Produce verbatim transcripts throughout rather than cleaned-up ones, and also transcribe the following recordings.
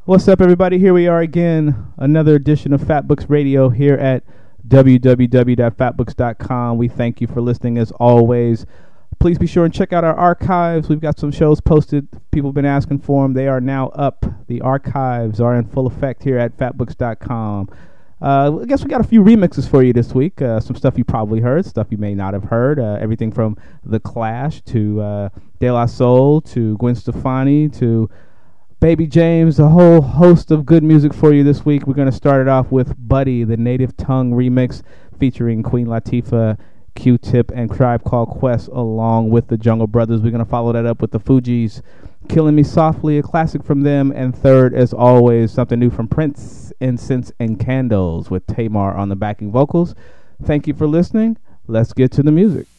What's up, everybody? Here we are again, another edition of Fat Books Radio here at w w w dot fat books dot com. We thank you for listening as always. Please be sure and check out our archives. We've got some shows posted. People have been asking for them. They are now up. The archives are in full effect here at fat books dot com. Uh, I guess we got a few remixes for you this week. Uh, some stuff you probably heard, stuff you may not have heard. Uh, everything from The Clash to uh, De La Soul to Gwen Stefani to Baby James, a whole host of good music for you this week. We're going to start it off with Buddy, the Native Tongue remix featuring Queen Latifah, Q-Tip, and Tribe Called Quest along with the Jungle Brothers. We're going to follow that up with the Fugees, Killing Me Softly, a classic from them. And third, as always, something new from Prince, Incense and Candles with Tamar on the backing vocals. Thank you for listening. Let's get to the music.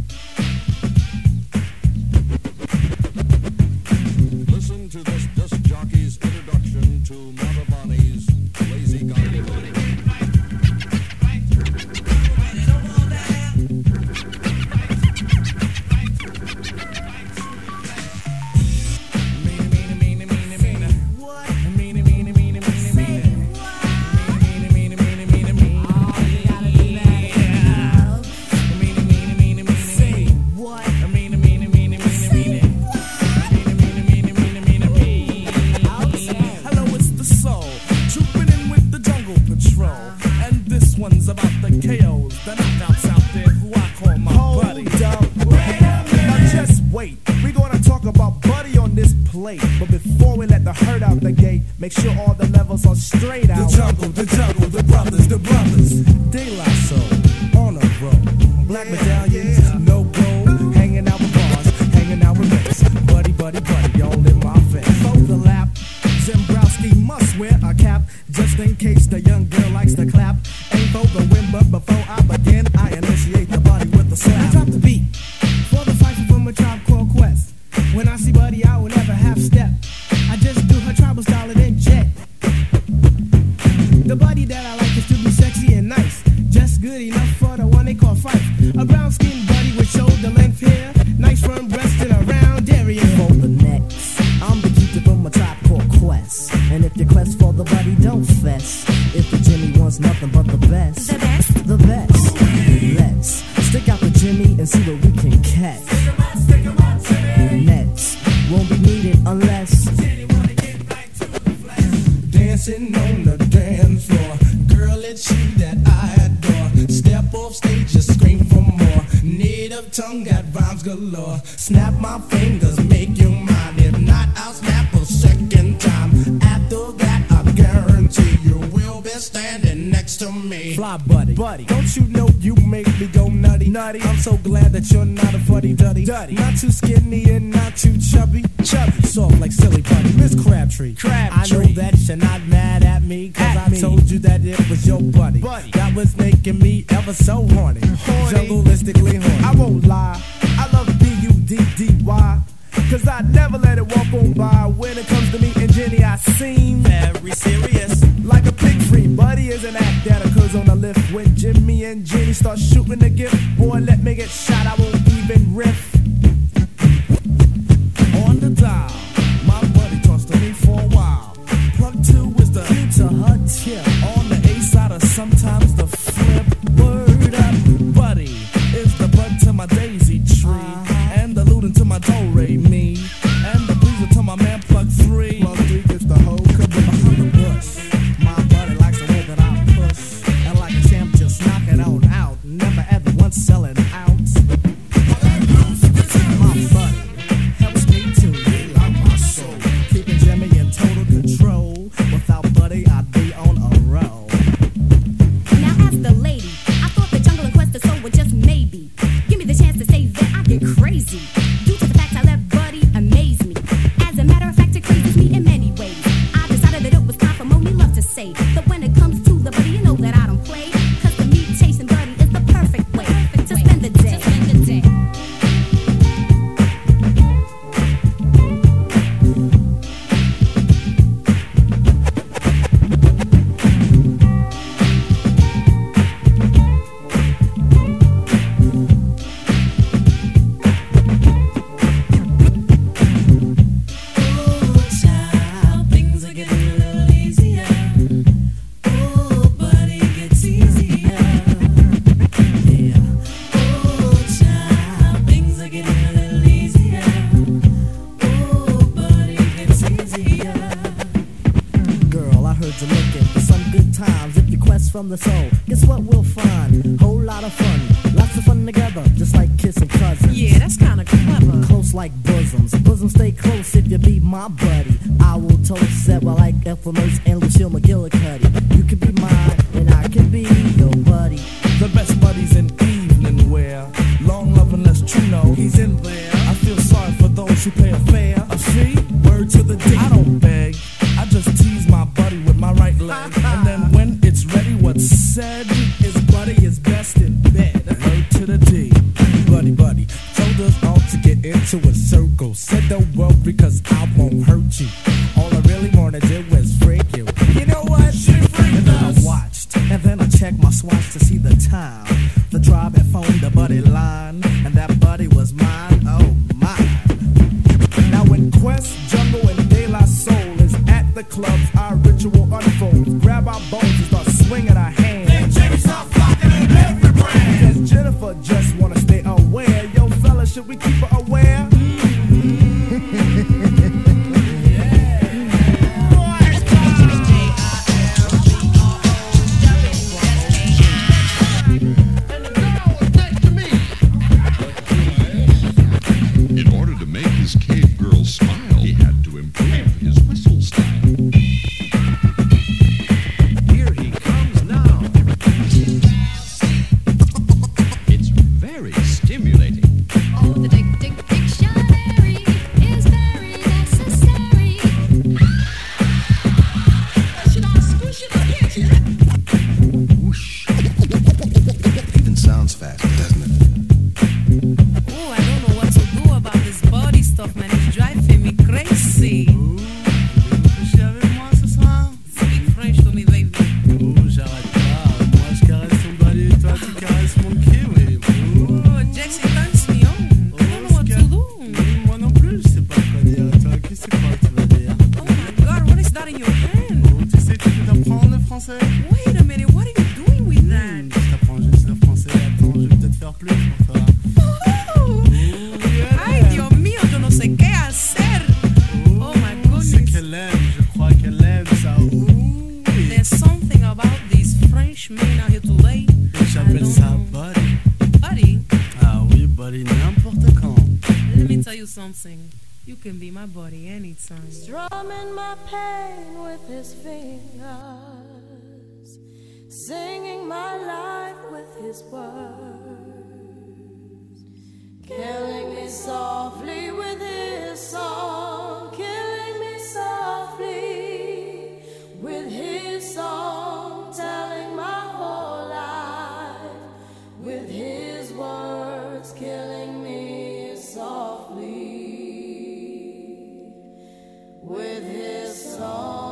But before we let the herd out the gate, make sure all the levels are straight out. The jungle, the jungle, the brothers, the brothers. De La Soul, on a roll. Black yeah, medallions, yeah. No gold. Hanging out with bars, hanging out with mates. Buddy, buddy, buddy, all in my face. For the lap, Zembrowski must wear a cap, just in case the young girl likes to clap. Ain't for the win, but before I begin, I initiate the body with the slap. I drop the beat for the fight from a Tribe Called Quest. When I see Buddy, I will never half step. I just do her tribal style and then jet. The Buddy that I like is to be sexy and nice, just good enough for the one they call Fife. A brown skinned Buddy with shoulder length hair, nice firm breast and a round area. For the next, I'm the keeper from a Tribe Called Quest. And if your quest for the Buddy, don't fess. If the Jimmy wants nothing but the best, the best, the best. Let's stick out the Jimmy and see what we can catch. Nets won't be needed unless dancing on the dance floor. Girl, it's you that I adore. Step off stage, just scream for more. Native tongue got rhymes galore. Snap my fingers, make you mine. If not, I'll snap a second time. After that, I guarantee you will be standing next to me. Fly Buddy, Buddy, don't you know you make me go nutty, nutty? I'm so glad that you're not a fuddy duddy, duddy. Not too skinny and not too chubby, chubby. Soft like silly putty, Miss Crabtree, Crabtree. I know that you're not mad at me, cause at I me. told you that it was your buddy, buddy that was making me ever so horny, horny. Jungleistically horny. I won't lie, I love B U D D Y, cause I never let it walk on by. When it comes to me and Jenny, I seem very serious, like a pig free. Buddy is an act that occurs on the lift. When Jimmy and Jenny start shooting the gift, boy, let me get shot, I won't even riff. On the dial, my buddy talks to me for a while. Plug two is the key to her tip. On the A side or sometimes the flip. Word up, Buddy is the bud to my daisy tree, uh-huh. And the looting to my do-re-mi, and the pleaser to my man Plug three. Plug three gets the whole caboose behind the bush. My buddy likes the way that I push, and like a champ just knock it on out. Never ever once selling out. just from the soul. Guess what we'll find? Whole lot of fun. Lots of fun together, just like kissing cousins. Yeah, that's kinda clever. Close like bosoms. Bosoms stay close if you be my buddy. I will toast that I like Ethel Mertz and Lucille McGillicuddy. You can be mine, and I can be your buddy. The best buddies in evening wear. Long love unless true know he's in there. I feel sorry for those who pay a fare. A fee? Word to the D. I don't beg. I just tease my buddy with my right leg. And then when it's ready, what's said is buddy is best in bed. Word to the D. Buddy, buddy. Told us all to get into a circle. Said don't worry cause I won't hurt you. All I really wanna do is freak you. You know what? She freaked and then I watched. And then I checked my swatch to see the time. The tribe had phoned the buddy line. And that buddy was mine. Oh, mine. Now when Quest, Jungle, and De La Soul is at the clubs, our ritual unfolds. Grab our bones and start swinging our hands. Hey, Jimmy, stop flocking in every brand. Cause Jennifer just wanna stay aware. Yo, fella, should we keep her aware? In order to make his cave girl smile, he had to improve his whistle style. Here he comes now. It's very stimulating. Oh, the dick, dick, dictionary is very necessary. Should I squish it or catch it? Whoosh. Even sounds fast, doesn't it? Oh, I don't know what to do about this body stuff, man. It's driving me crazy. Coucher avec moi ce soir? Speak French to me, baby. Oh, j'arrête pas. Moi je caresse ton body, toi tu caresses mon kiwi. Oh, Jackson turns me on. I don't know what to do. Moi non plus, je sais pas quoi dire. Toi, qu'est-ce que tu vas dire? Oh my God, what is that in your hand? Oh, tu sais, tu peux t'apprendre le français? Wait a minute, what are you doing with that? Hmm, je t'apprends juste le français. Attends, je vais peut-être faire plus pour toi. Oh, ay, Dios mío, yo no sé qué hacer. Oh my C'est goodness. qu'elle aime, je crois qu'elle aime ça. Ouh, oui. There's something about these French men out here today. I J'appelle don't ça know. buddy. Buddy, Ah oui, buddy, n'importe quand. let me tell you something. You can be my buddy anytime. Strumming my pain with his fingers, singing my life with his words, killing me softly with his song, killing me softly with his song, telling my whole life with his words, killing me softly with his song.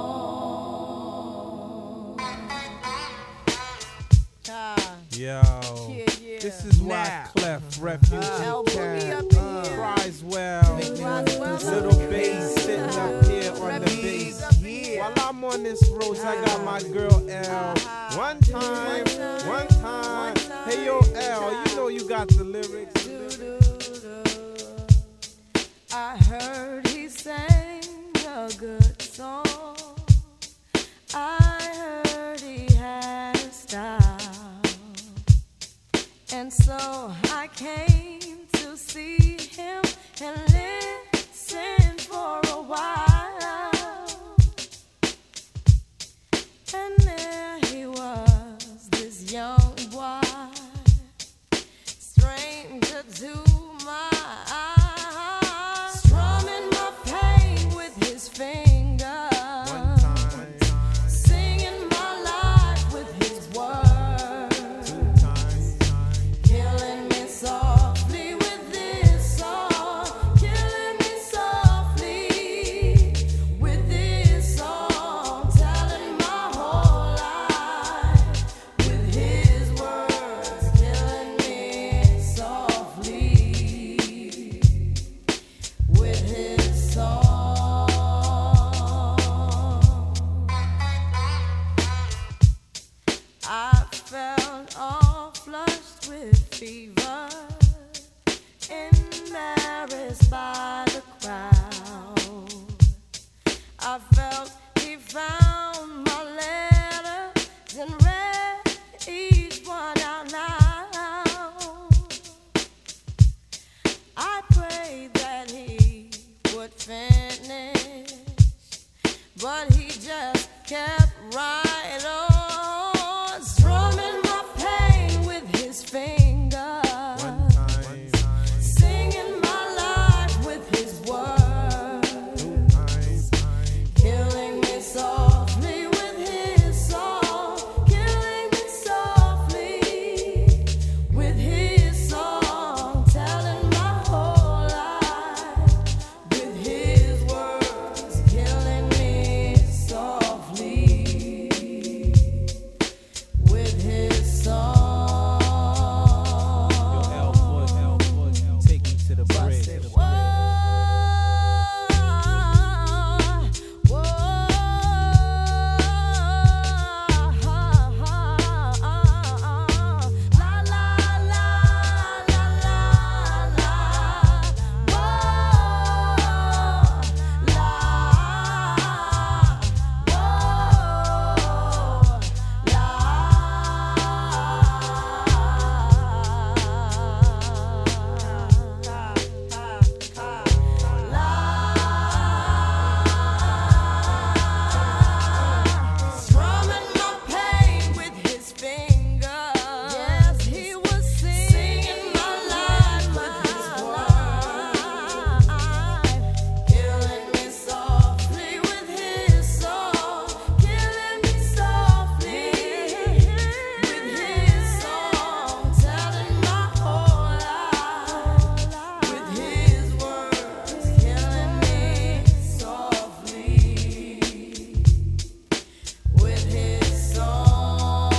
Yo, Yeah, yeah. this is why Now. Clef Refugee Al, put me Cat up in here. cries well. Cries well. Little bass sitting up here on the Refugees bass. up in here. While I'm on this road, I got my girl L. One time, one time. Hey yo, L, you know you got the lyrics. I heard he sang a good song. I heard he had a style. And so I came to see him and listen for a while. And there he was, this young boy, stranger to my eyes, strumming my pain with his fingers, One time, singing my life with his words, two times, killing me softly with this song, killing me softly with this song, telling my whole life with his words, killing me softly with his song. I felt all flushed with fever, embarrassed by the crowd. I felt he found my letters and finish, but he just kept right on, strumming my pain with his fingers, singing my life with his words, killing me softly with his song, killing me softly with his song, telling my whole life with his words, killing me softly with his song. Take me to the bridge. Whoa, whoa, la la la la la la, whoa, la, strumming my pain with his fingers. Yes, he was singing my life with his words, killing me softly with his song, killing me softly with his song, telling my whole life with his words, killing me softly with his song.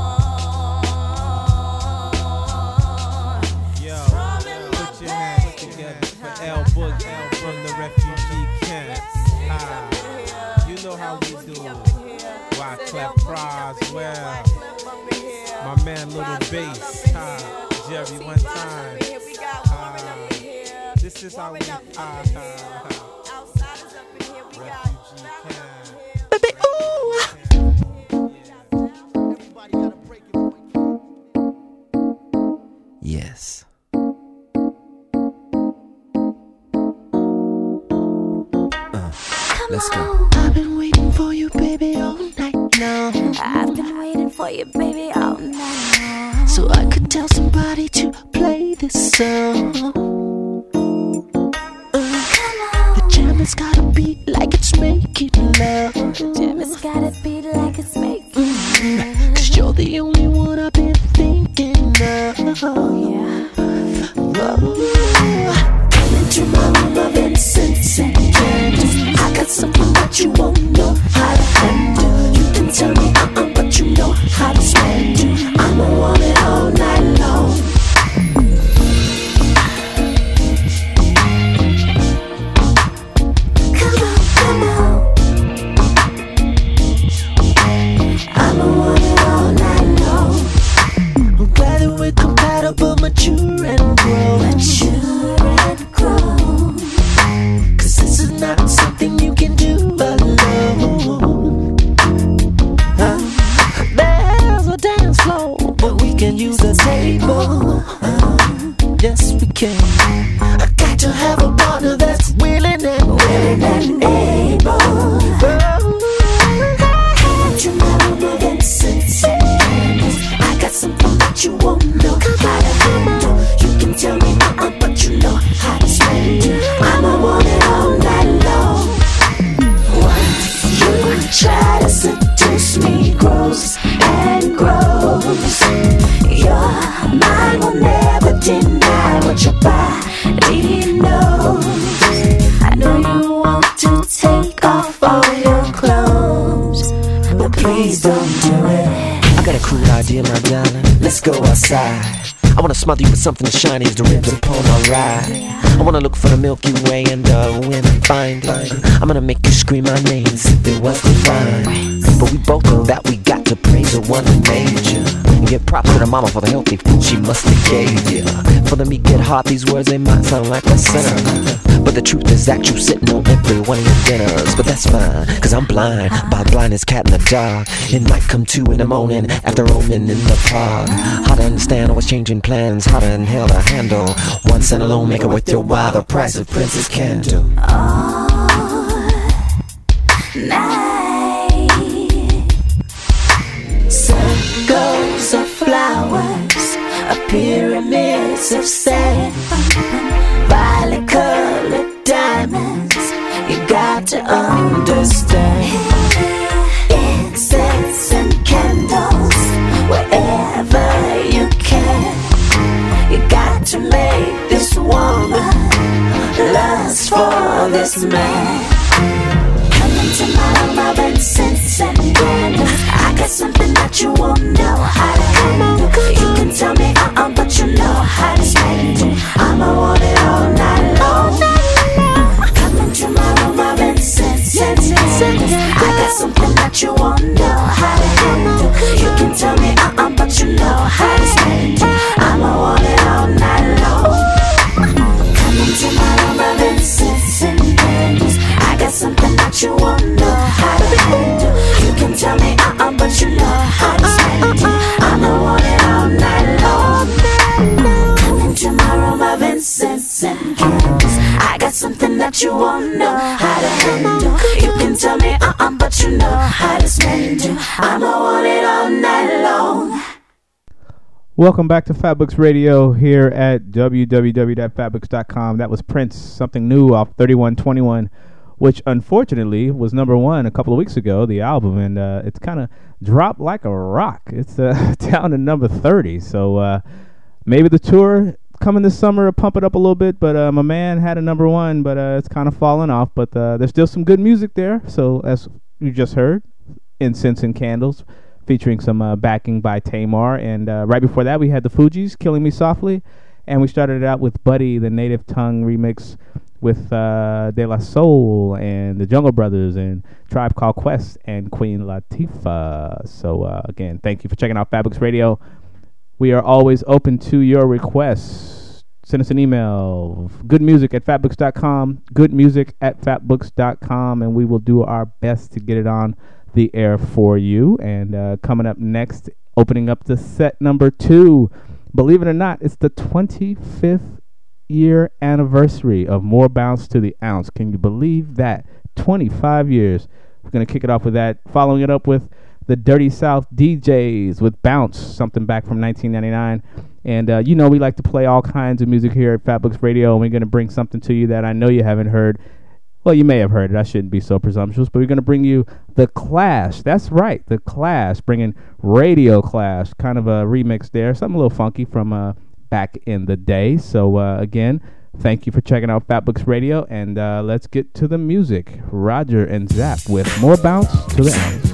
Yo, Strumming my put your hands pain. together for L Boogie from the refugee camp. Ah, you know how we do. Wyclef Croswell, my man Little Bass, ah, Jerry one time. Ah, this is how we ah, ah, ah. Refugee camp. Yes. Uh, let's go. I've been waiting for you, baby, all night long. I've been waiting for you, baby, all night long. So I could tell somebody to play this song. Uh, the jam has got a beat like it's making love. Jam has got a beat like it's making Mm, Cause you're the only one I've been thinking of. Oh, yeah. Whoa. Come into my room of incense and candles. I got something that you won't know how to handle. You can tell me uh-uh, but you know how to spend it. I'ma want it all night long. Come on, come on. I'ma want it all night long. I'm glad that we're compatible, mature and grown. Mature and grown. Cause this is not something you can do alone. Uh, there's a dance floor, but we can use a table. Uh, yes, we can. I got to have a partner that's willing and willing and able. Oh, you never move and sense and candles. I got something that you won't know how to handle. You can tell me uh-uh, but you know how to spend it. I'ma want it all night long. You try to seduce me, gross and gross. Your mind will never deny what your body knows. I know you want to take off all your clothes, but please don't do it. I got a cool idea, my darling. Let's go outside. I wanna smother you with something as shiny as the rims upon my ride. I wanna look for the Milky Way and uh, when I find it, I'm gonna make you scream my name as if it was divine. But we both know that we got to praise the one who made you. And give props to the mama for the healthy food she must have gave you. For the meat get hard, these words they might sound like a sinner, but the truth is that you sitting on every one of your dinners. But that's fine, cause I'm blind, by blind as cat in the dark. It might come two in the morning after roaming in the park. How to understand always changing plans, how to inhale to handle one cent alone, make it worth your while, the price of Princess Candle. Circles of flowers, a pyramids of sand, violet colored diamonds, you got to understand. Incense and candles, wherever you can. You got to make this woman lust for this man. Come into my room of incense and candles. I got something that you won't know how to handle. You can tell me uh-uh, but you know how to spend it. I'ma want it all night long. Come into my room of incense and candles. I got something that you won't know how to handle. You can tell me uh-uh, but you know how to spend it. I'ma want it all night long. Come into my room of incense and candles. I got something that you won't know how to handle. You can tell me uh-uh, but you know how to spend it. I'ma want it all night long. Come into my room of incense and candles. I got something that you won't know how to handle. You can tell me uh-uh, but you know how to spend it. I'ma want it all night long. Welcome back to Fatbooks Radio here at w w w dot fatbooks dot com. That was Prince, Something New off thirty-one twenty-one, which unfortunately was number one a couple of weeks ago, the album, and uh, it's kind of dropped like a rock. It's uh, down to number thirty, so uh, maybe the tour coming this summer will pump it up a little bit, but uh, my man had a number one, but uh, it's kind of fallen off, but uh, there's still some good music there, so as you just heard, Incense and Candles, featuring some uh, backing by Tamar, and uh, right before that we had the Fugees, Killing Me Softly, and we started it out with Buddy, the Native Tongue remix with uh, De La Soul and the Jungle Brothers and Tribe Called Quest and Queen Latifah. So uh, again, thank you for checking out Fatbooks Radio. We are always open to your requests. Send us an email, goodmusic at fatbooks dot com, goodmusic at fatbooks dot com, and we will do our best to get it on the air for you. And uh, coming up next, opening up the set number two, believe it or not, it's the twenty-fifth year anniversary of More Bounce to the Ounce. Can you believe that? twenty-five years. We're going to kick it off with that, following it up with the Dirty South D Js with Bounce, something back from nineteen ninety-nine. And uh, you know we like to play all kinds of music here at Fatbooks Radio, and we're going to bring something to you that I know you haven't heard. Well, you may have heard it. I shouldn't be so presumptuous, but we're going to bring you The Clash. That's right, The Clash, bringing Radio Clash, kind of a remix there, something a little funky from uh, back in the day. So, uh, again, thank you for checking out Fatbooks Radio, and uh, let's get to the music. Roger and Zap with More Bounce to the Ounce.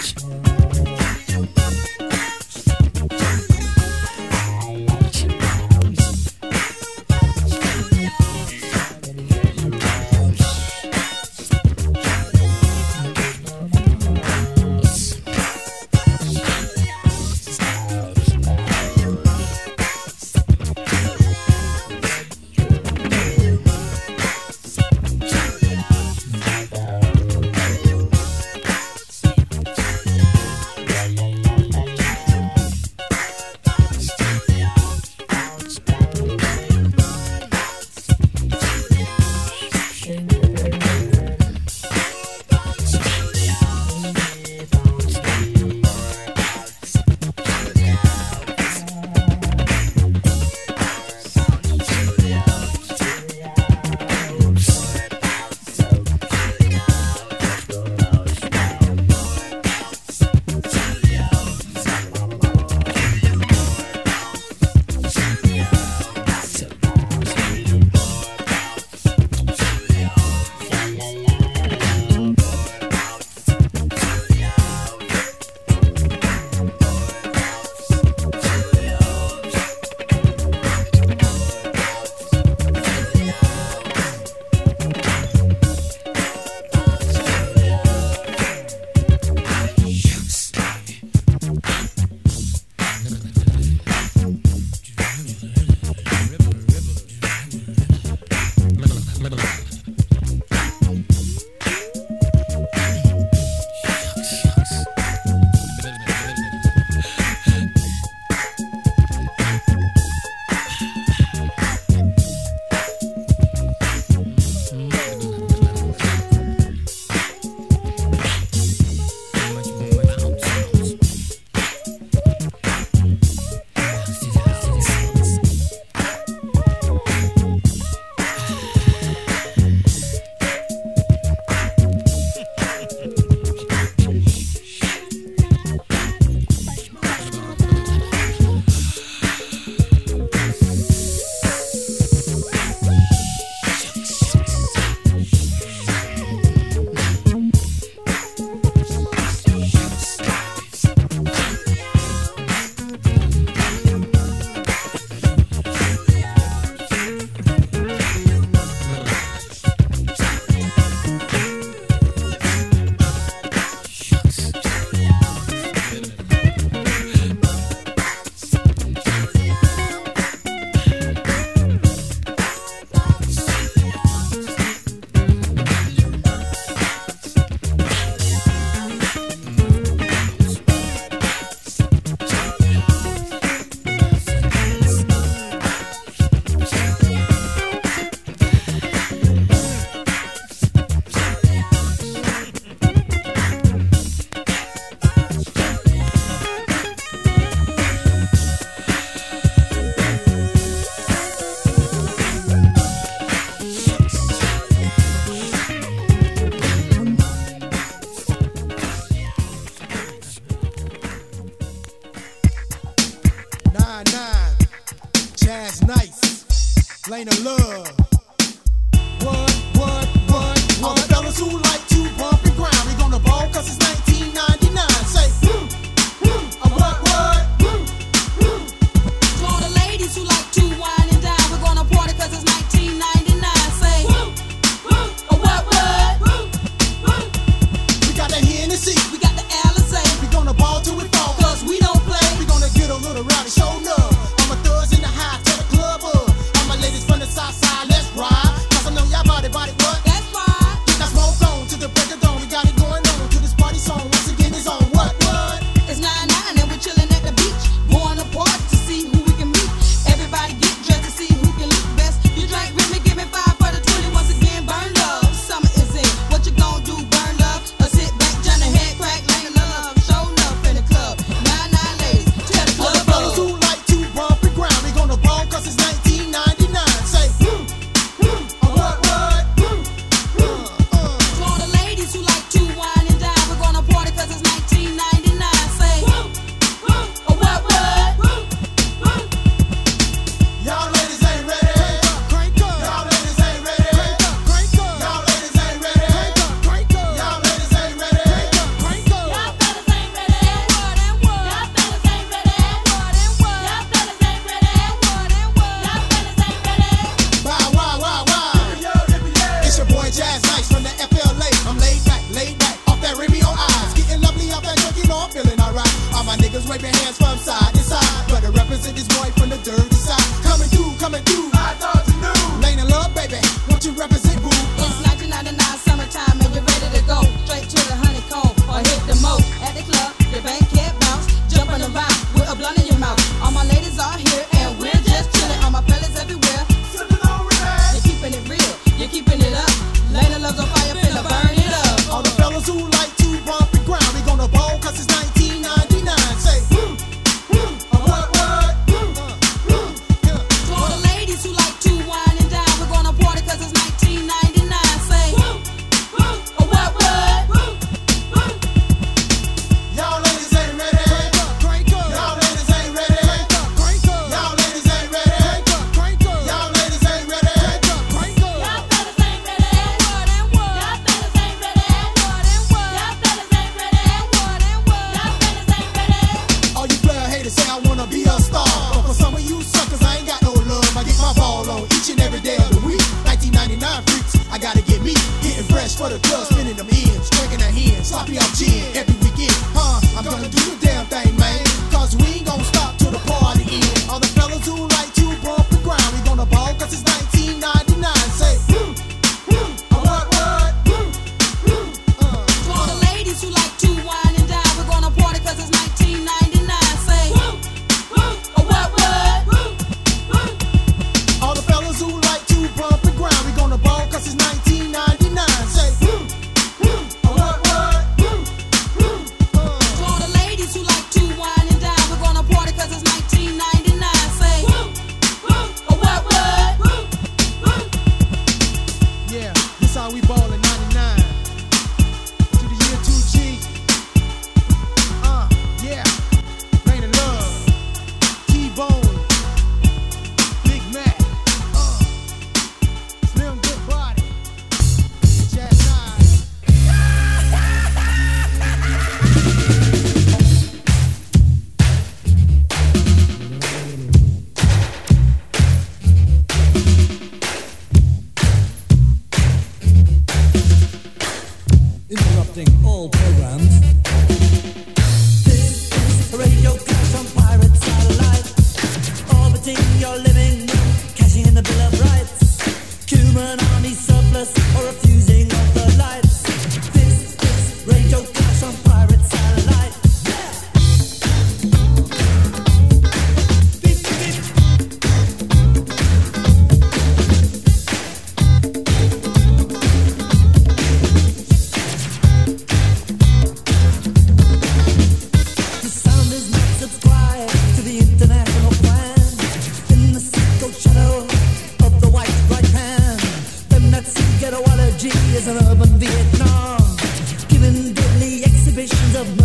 Lane of love. What, what, what, what? All the fellas who like to bump and grind, we gonna ball cause it's nineteen ninety-nine. Say, hmm, hmm, a what, what? Hmm, hmm. To all the ladies who like to wine and dine, we're gonna party cause it's nineteen ninety-nine. Say, hmm, hmm, a what, what? Hmm, hmm. We got the Hennessy, we got the Alizé. We gonna ball till we fall cause we don't play. We gonna get a little rowdy, show love. All my thugs in the high, tell the club up. All my ladies from the south side, let's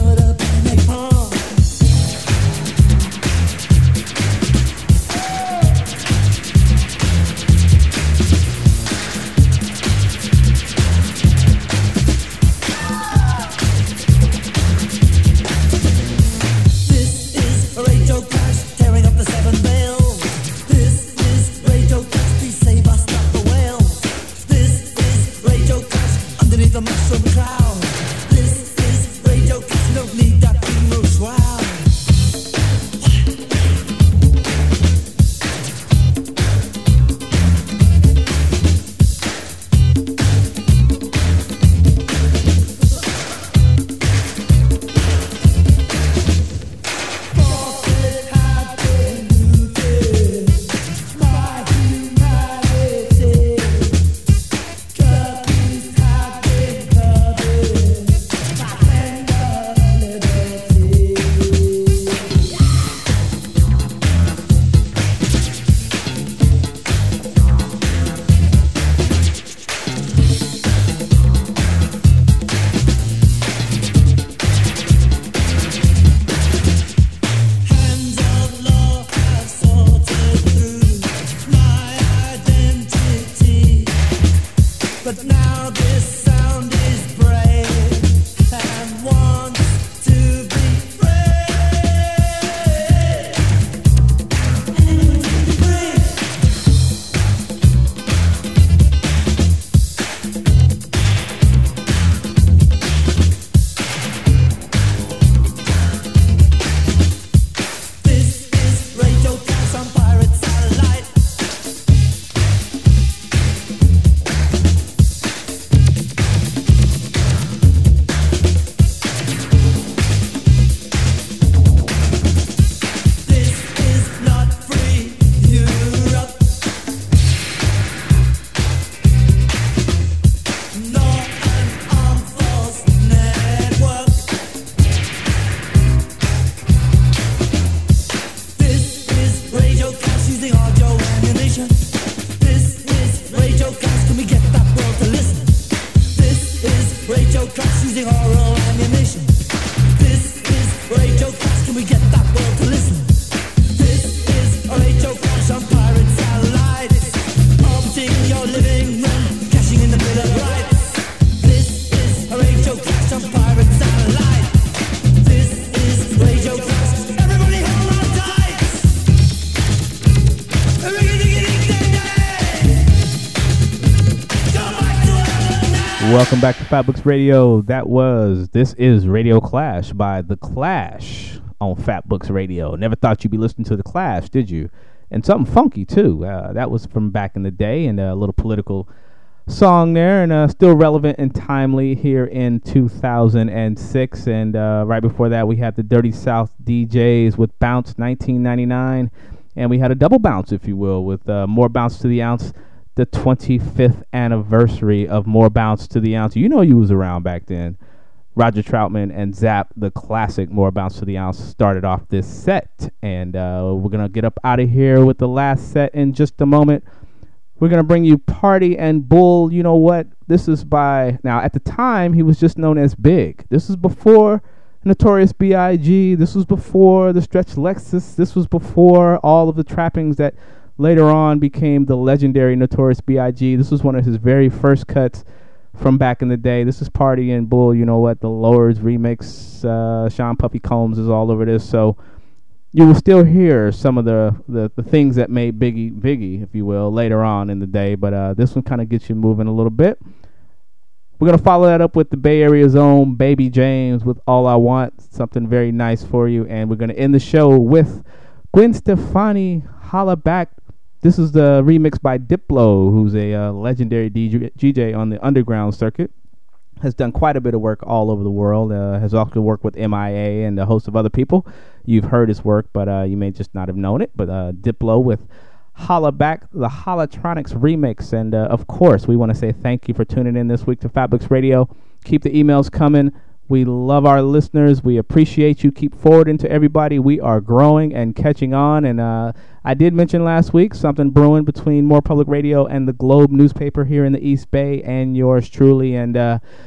Welcome back to Fatbooks Radio. That was This Is Radio Clash by The Clash on Fatbooks Radio. Never thought you'd be listening to The Clash, did you? And something funky, too. Uh, that was from back in the day, and a little political song there, and uh, still relevant and timely here in two thousand six. And uh, right before that, we had the Dirty South D Js with Bounce nineteen ninety-nine, and we had a double bounce, if you will, with uh, More Bounce to the Ounce, the twenty-fifth anniversary of More Bounce to the Ounce. You know you was around back then. Roger Troutman and Zapp, the classic More Bounce to the Ounce, started off this set. And uh, we're going to get up out of here with the last set in just a moment. We're going to bring you Party and Bull. You know what? This is by... Now, at the time, he was just known as Big. This is before Notorious B I G This was before the Stretch Lexus. This was before all of the trappings that later on became the legendary Notorious B I G This was one of his very first cuts from back in the day. This is Party and Bull. You know what? The Lords remix. Uh, Sean Puffy Combs is all over this. So you will still hear some of the, the, the things that made Biggie Biggie, if you will, later on in the day. But uh, this one kind of gets you moving a little bit. We're going to follow that up with the Bay Area's own Baby James with All I Want. Something very nice for you. And we're going to end the show with Gwen Stefani, Holla Back. This is the remix by Diplo, who's a uh, legendary D J on the underground circuit. Has done quite a bit of work all over the world. Uh, has also worked with M I A and a host of other people. You've heard his work, but uh, you may just not have known it. But uh, Diplo with Holla Back, the Holotronics remix. And, uh, of course, we want to say thank you for tuning in this week to Fatbooks Radio. Keep the emails coming. We love our listeners. We appreciate you. Keep forwarding to everybody. We are growing and catching on. And uh, I did mention last week something brewing between More Public Radio and the Globe newspaper here in the East Bay and yours truly. And uh,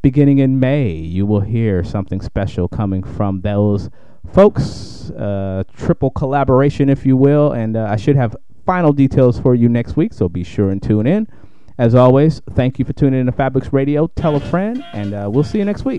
beginning in May, you will hear something special coming from those folks. Uh, triple collaboration, if you will. And uh, I should have final details for you next week, so be sure and tune in. As always, thank you for tuning in to Fatbooks Radio. Tell a friend, and uh, we'll see you next week.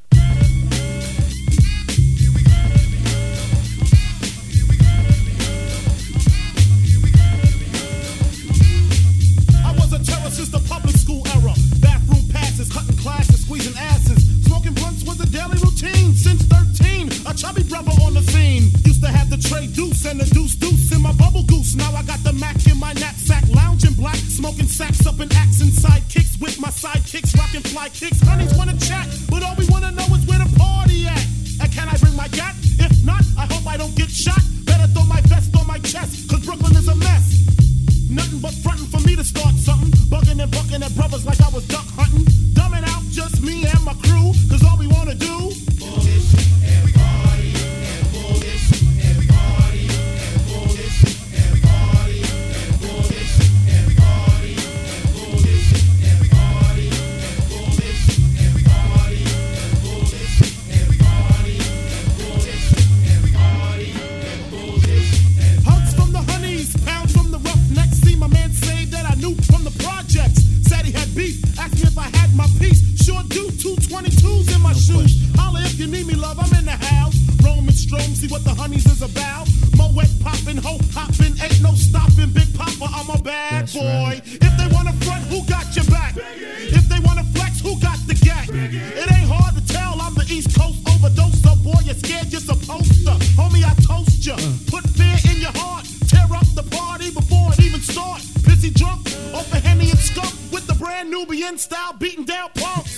I was a terror since the public school era. Bathroom passes, cutting classes, squeezing asses. Smoking blunts was a daily routine. Since thirteen, a chubby brother on the scene. Used to have the tray deuce and the deuce deuce in my bubble goose. Now I got the Mac in my knapsack, lounging black, smoking sacks up in accent sidekicks with my sidekicks, rocking fly kicks. Honeys wanna chat, but all we wanna know is where the party at. And can I bring my gat? If not, I hope I don't get shot. Better throw my vest on my chest, cause Brooklyn is a mess. Nothing but frontin' for me to start something. Bugging and bucking at brothers like I was duck hunting. Dumbing out just me and my crew, cause all we wanna do bullish and party and bullish and party and bullish and party and bullish and party and bullish and party and bullish and party and bullish and party and bullish and party and bullish. Hugs from the honeys, pounds from the roughnecks. See my man say that I knew from the projects. Said he had beef, asked me if I had my piece. Sure do, two twenty-twos in my shoes. Holla if you need me, love, I'm in the house. Roam and stroam, see what the honeys is about. Moet poppin', ho hoppin', ain't no stopping. Big Papa, I'm a bad That's boy. Right. If they wanna front, who got your back? If they wanna flex, who got the gat? It ain't hard to tell, I'm the East Coast overdoser. Boy, you're scared, you're supposed to. Homie, I toast ya. Uh. Put fear in your heart. Tear up the party before it even start. Pissy drunk, off a Henny and skunk with the brand Nubian style beating down punks.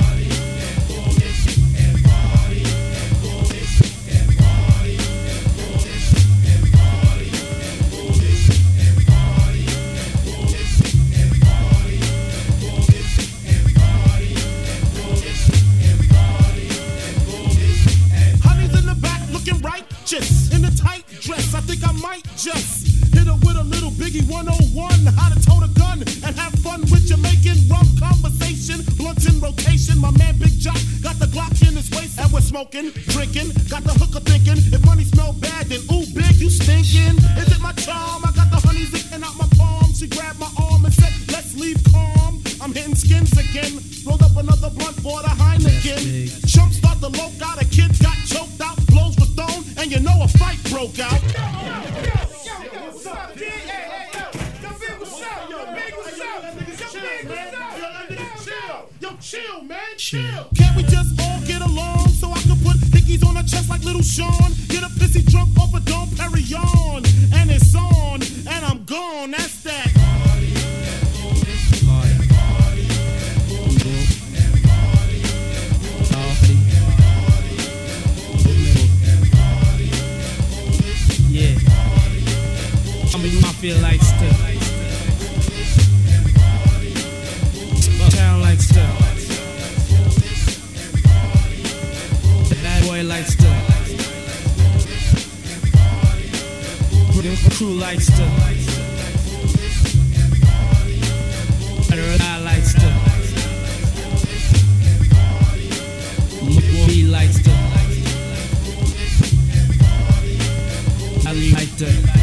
Righteous in a tight dress, I think I might just hit her with a little Biggie one oh one. How to tote a gun and have fun with Jamaican rum conversation. Blunts in rotation, my man Big Jock got the Glock in his waist. And we're smoking, drinking, got the hooker thinking. If money smell bad, then ooh, Big, you stinking. Is it my charm? I got the honey zipping out my palm. She grabbed my arm and said, let's leave calm. I'm hitting skins again. Rolled up another blunt for the Heineken. Chumps start to loke out, a kid got choked out. Blows were thrown, and you know a fight broke out. Yo, chill, man, chill. Can't we just all get along so I can put hickeys on her chest like little Sean? Get a pissy drunk off a Dom Perignon, and it's on, and I'm gone. That's that. Yeah, I'm in mafia like stuff. Town like stuff. The bad boy like stuff. Crew like stuff. I like stuff. We like stuff. I like that.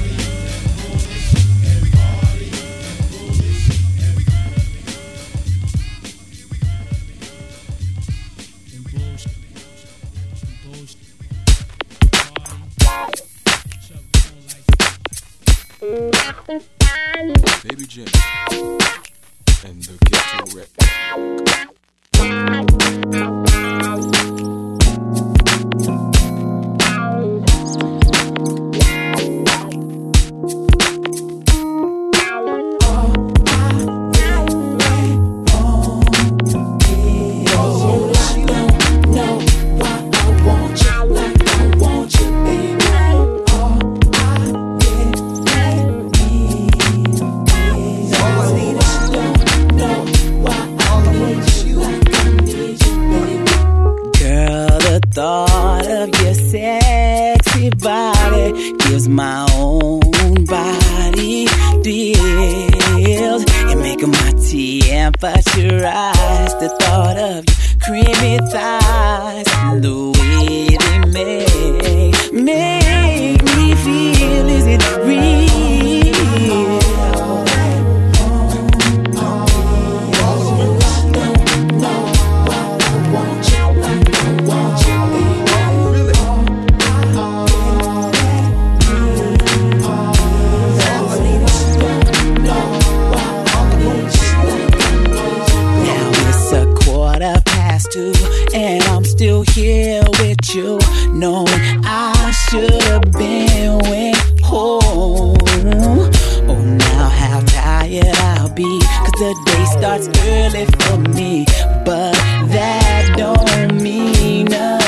Baby Jim and the Ghetto Rep. My own body deals and make my T M can't fight your eyes. The thought of your creamy thighs and the way they make, make me feel. Is it real? And I'm still here with you, knowing I should have been went home. Oh, now how tired I'll be, 'cause the day starts early for me. But that don't mean nothing.